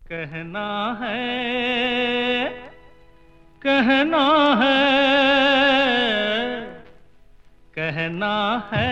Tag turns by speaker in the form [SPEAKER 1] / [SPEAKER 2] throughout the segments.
[SPEAKER 1] कहना है, कहना है, कहना है,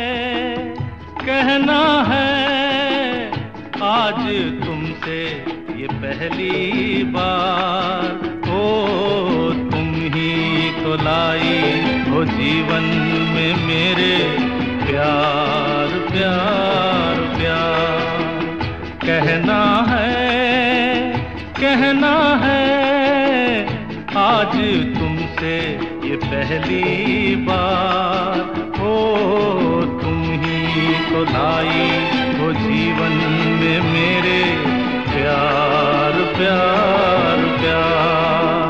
[SPEAKER 1] कहना है, आज तुमसे ये पहली बार। ओ तुम ही तो लाई हो जीवन में मेरे प्यार प्यार प्यार। कहना है, कहना है, आज तुमसे ये पहली बार। ओ तुम ही तो लाई हो जीवन में मेरे प्यार प्यार प्यार।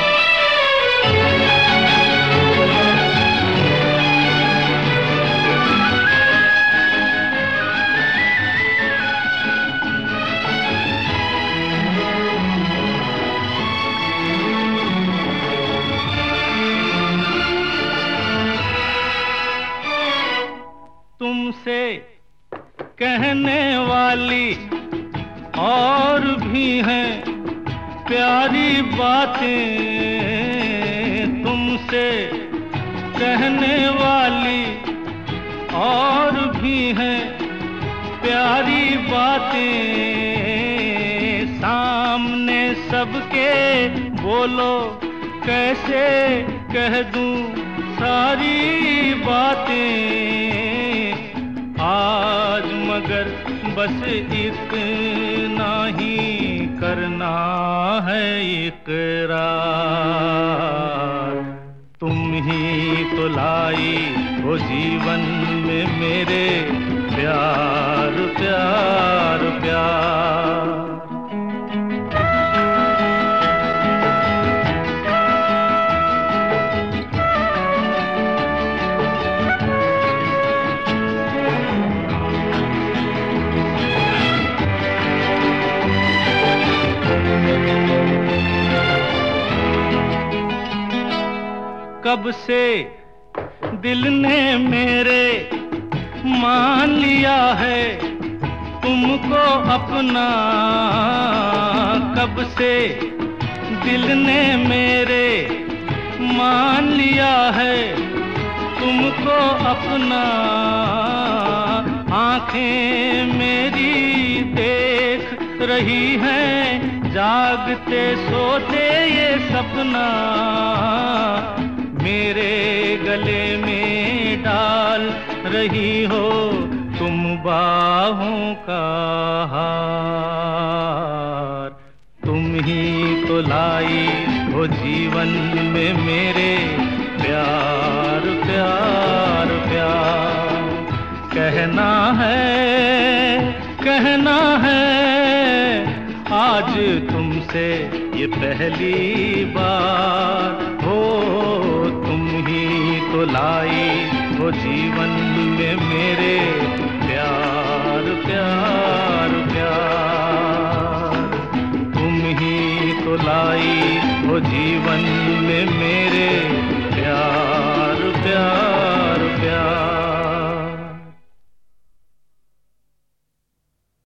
[SPEAKER 1] तुमसे कहने वाली और भी हैं प्यारी बातें, तुमसे कहने वाली और भी हैं प्यारी बातें। सामने सबके बोलो कैसे कह दूं सारी बातें। आज मगर बस इतना ही करना है इकरार। तुम ही तो लाई हो जीवन में मेरे प्यार प्यार प्यार। कब से दिल ने मेरे मान लिया है तुमको अपना। कब से दिल ने मेरे मान लिया है तुमको अपना। आंखें मेरी देख रही हैं जागते सोते ये सपना। मेरे गले में डाल रही हो तुम बाहों का हार। तुम ही तो लाई हो जीवन में मेरे प्यार प्यार प्यार। कहना है, कहना है, आज तुमसे ये पहली बार। हो तुम ही तो लाई हो जीवन में मेरे प्यार प्यार प्यार। तुम ही तो लाई हो जीवन में मेरे प्यार प्यार प्यार।